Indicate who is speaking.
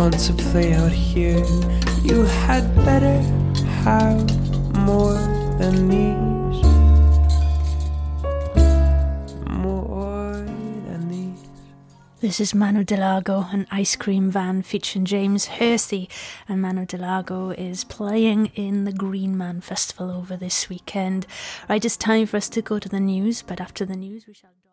Speaker 1: want to play out here. You had better have more than these. More than these.
Speaker 2: This is Manu Delago and Ice Cream Van featuring James Hersey, and Manu Delago is playing in the Green Man Festival over this weekend. Right, it's time for us to go to the news, but after the news we shall...